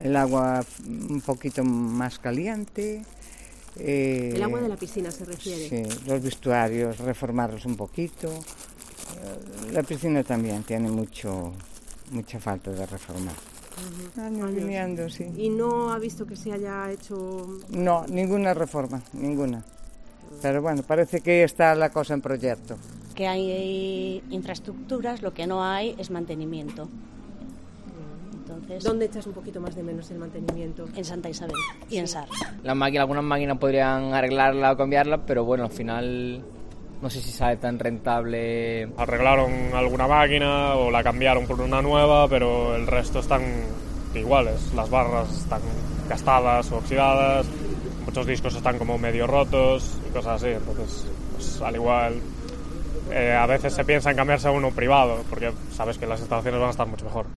El agua un poquito más caliente. El agua de la piscina se refiere. Sí, los vestuarios, reformarlos un poquito. La piscina también tiene mucha falta de reformar. Años viniendo, sí. ¿Y no ha visto que se haya hecho...? No, ninguna reforma, ninguna. Pero bueno, parece que está la cosa en proyecto. Que hay infraestructuras, lo que no hay es mantenimiento. Entonces, ¿dónde echas un poquito más de menos el mantenimiento? En Santa Isabel y en Sar. Algunas máquinas podrían arreglarla o cambiarla, pero bueno, al final no sé si sale tan rentable. Arreglaron alguna máquina o la cambiaron por una nueva, pero el resto están iguales. Las barras están gastadas o oxidadas, muchos discos están como medio rotos y cosas así. Entonces, pues, al igual, a veces se piensa en cambiarse a uno privado, porque sabes que las instalaciones van a estar mucho mejor.